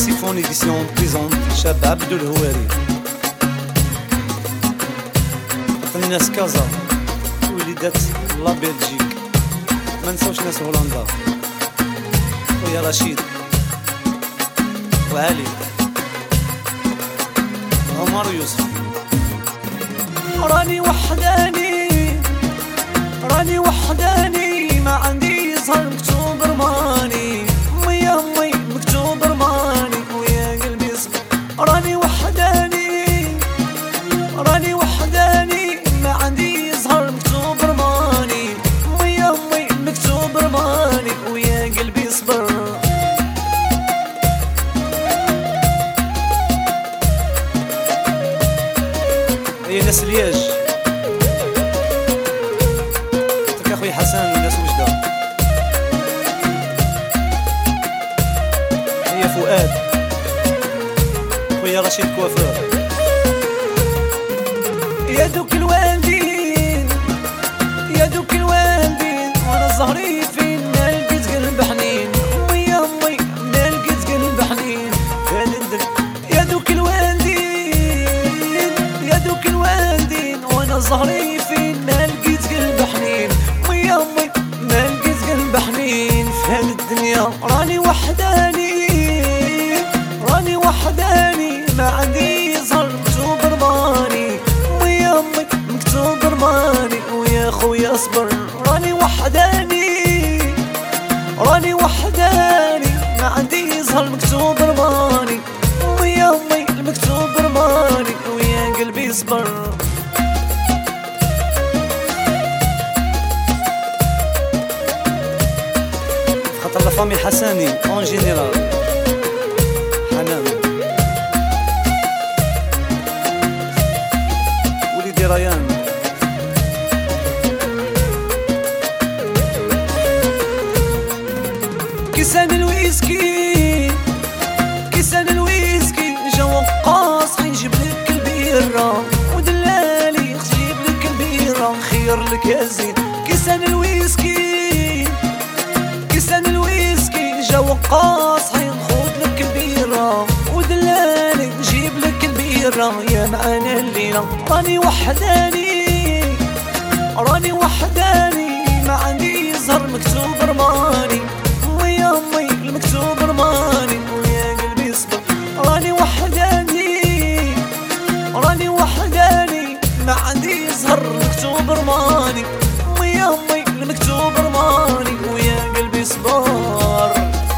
سيفون إديسيون بريزونت شاب عبدو الهواري. الناس كازا وليدات لا بلجيك، ما نساوش ناس هولندا ويا رشيد وعلي عمر يوسف. راني وحداني ما عندي زهر مكتوب رماني، مية مي مكتوب رماني ويا قلبي صبر. راني وحداني ما عندي زهر مكتوب رماني، مية مي مكتوب رماني ويا قلبي صبر. هي ناس لياج تلك اخوي حسن وناس وجده. هي فؤاد خويا رشيد كوافور. يا دوك الوالدين وانا زهري فين ما لقيت قلب حنين، ويا امي ما لقيت قلب حنين. يا دوك الوالدين وانا زهري فين ما لقيت قلب حنين، ويا امي ما لقيت قلب حنين. في هاد الدنيا راني وحداني ما عندي زهر مكتوب رماني، ويا امي مكتوب رماني ويا خويا اصبر. راني وحداني ما عندي زهر مكتوب رماني، ويا امي المكتوب رماني ويا قلبي صبر. خاطر لا فامي حساني اون جينيرال حنان وليدي ريان. كيسان الويسكي جا وقاص حيجيب لك البيرة، ودلالي يجيب لك البيرة خير لك يا زين. كيسان الويسكي جا وقاص حينخوض لك البيرة، ودلالي نجيب لك البيرة يا معانا الليلة. راني وحداني ما عندي زهر مكتوب رماني، ويا امي المكتوب رماني ويا قلبي صبر. راني وحداني ما عندي زهر مكتوب رماني، ويا امي المكتوب رماني ويا قلبي صبر.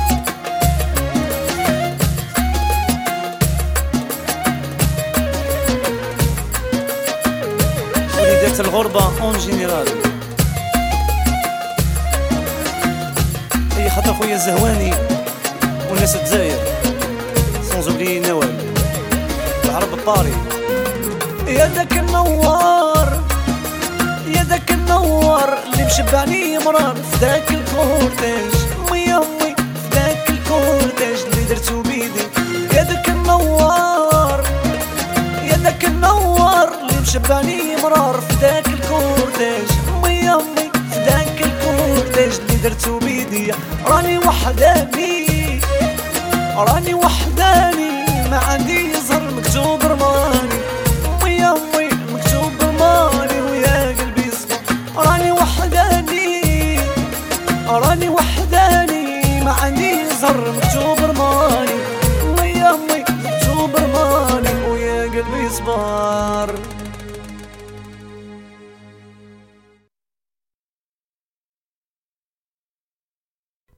وليدات الغربة اون جينيرال. هي خاطر خويا الزهواني والناس الجزائر سونز اوبلي نوال العرب الطاري. يا داك النوار اللي مشبعني مرار في داك الكورتاج، ويا امي في داك الكورتاج اللي درتو بيدي. يا داك النوار اللي مشبعني مرار في داك الكورتاج، ويا امي في داك الكورتاج اللي درتو بيدي. راني وحداني ما عندي زهر مكتوب رماني، ويا امي مكتوب رماني ويا قلبي صبر. راني وحداني ما عندي زهر مكتوب رماني، ويا امي مكتوب رماني ويا قلبي صبر.